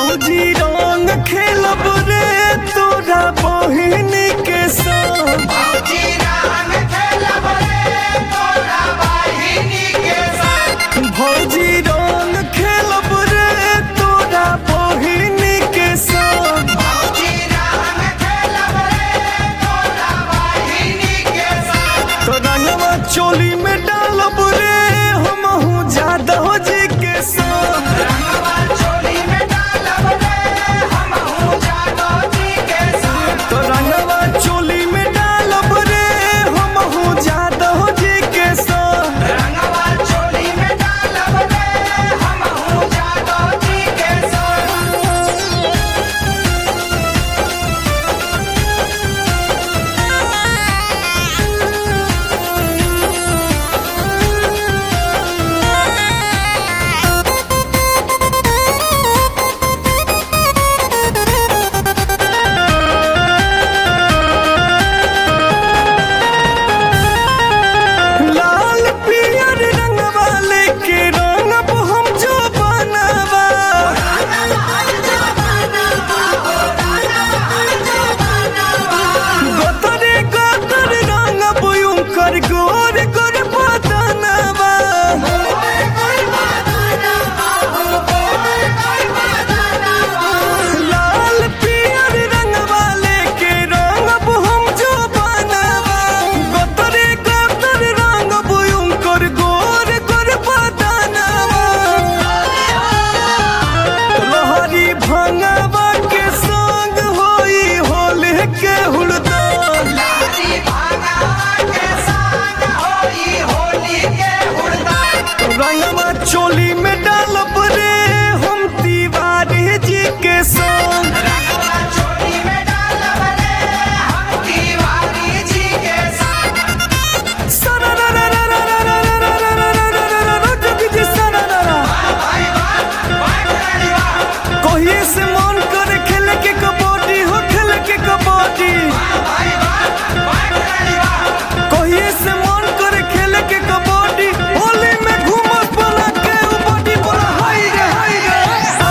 भौजी रंग खेलब रे तोरा बहिन के संग। भौजी रंग खेलब रे तोरा बहिन के संग। भौजी रंग खेलब रे तोरा बहिन के संग। भौजी रंग खेलब रे तोरा बहिन के संग। तो रंगवा चोली में डालब रे हमहू जादव जी के संग। रंगवा चोली में डालब रे हमहू जादव जी के संग। तो रंगवा चोली में डालब रे हमहू जादव जी के संग। रंगवा चोली में डालब रे हमहू जादव जी के संग। लाल पियर रंगवा लेके रंगब हम जो बनवा। गोतरे गोतर रंगब उनकर गोर गोर बदनवा। लाल पियर रंगवा लेके रंगब हम जो बनवा। गोतरे गोतर रंगब उनकर गोर गोर बदनवा। लहरी भंगवा के संग होई होले के हुड़दंग। लाली भांगा के संग होई होली के हुड़दंग। रंगवा चोली में डालब रे हम तिवारी जी के संग। रंगवा चोली में डालब रे हम तिवारी जी के संग। जोगी सरारा भाई वाह खिलाड़ी वाह। कहिए से मन करे खेले के कबड्डी हो खेले के कबड्डी। भाई वाह खिलाड़ी वाह। कहिए से मन करे खेले के कबड्डी। होली में घूमत बना के उ बॉडी बोला हाय रे हाय रे।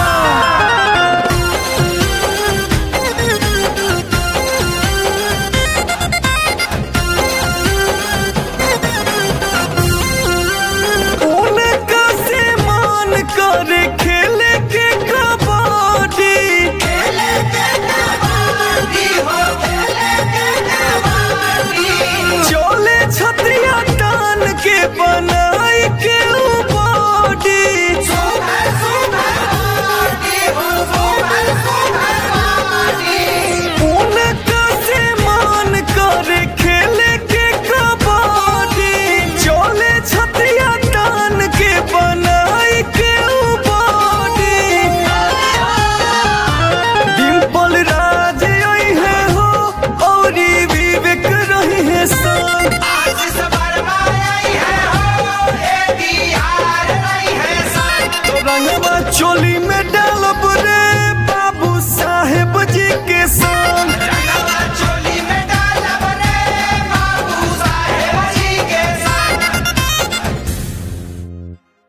उनका से मन करे खेले के कबड्डी। खेले के कबड्डी हो खेले के कबड्डी। चोले छतरिया टान के बनाई के उ बॉडी। सुघर सुघर बॉडी हो सुघर सुघर बॉडी। उनका से मन करे खेले के कबड्डी। चोले छतरिया टान के बनाई के उ बॉडी। डिम्पल राज आई है हो औरी विवेक रही है संग। आज सवारमा आई है हो ए बिहार नहीं है संग। तो रंगवा चोली में डालब रे बाबू साहेब जी के संग।